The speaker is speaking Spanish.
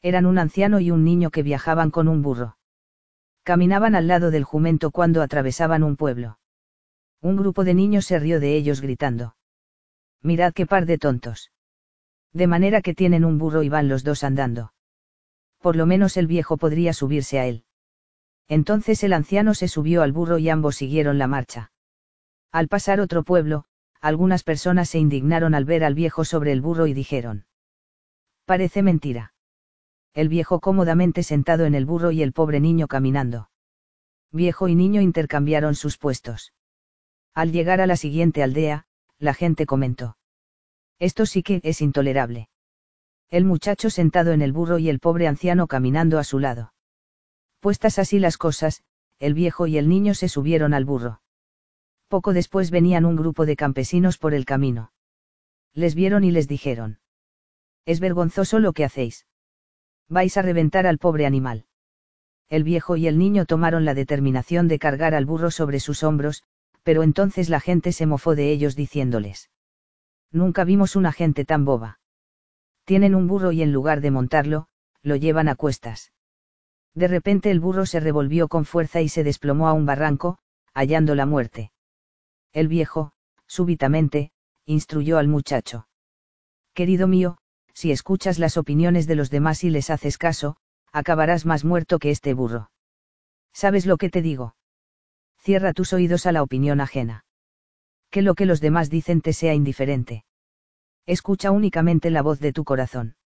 Eran un anciano y un niño que viajaban con un burro. Caminaban al lado del jumento cuando atravesaban un pueblo. Un grupo de niños se rió de ellos gritando: «Mirad qué par de tontos. De manera que tienen un burro y van los dos andando. Por lo menos el viejo podría subirse a él». Entonces el anciano se subió al burro y ambos siguieron la marcha. Al pasar otro pueblo, algunas personas se indignaron al ver al viejo sobre el burro y dijeron: «Parece mentira. El viejo cómodamente sentado en el burro y el pobre niño caminando». Viejo y niño intercambiaron sus puestos. Al llegar a la siguiente aldea, la gente comentó: «Esto sí que es intolerable. El muchacho sentado en el burro y el pobre anciano caminando a su lado». Puestas así las cosas, el viejo y el niño se subieron al burro. Poco después venían un grupo de campesinos por el camino. Les vieron y les dijeron: «Es vergonzoso lo que hacéis. Vais a reventar al pobre animal». El viejo y el niño tomaron la determinación de cargar al burro sobre sus hombros, pero entonces la gente se mofó de ellos diciéndoles: «Nunca vimos una gente tan boba. Tienen un burro y en lugar de montarlo, lo llevan a cuestas». De repente el burro se revolvió con fuerza y se desplomó a un barranco, hallando la muerte. El viejo, súbitamente, instruyó al muchacho: «Querido mío, si escuchas las opiniones de los demás y les haces caso, acabarás más muerto que este burro. ¿Sabes lo que te digo? Cierra tus oídos a la opinión ajena. Que lo que los demás dicen te sea indiferente. Escucha únicamente la voz de tu corazón».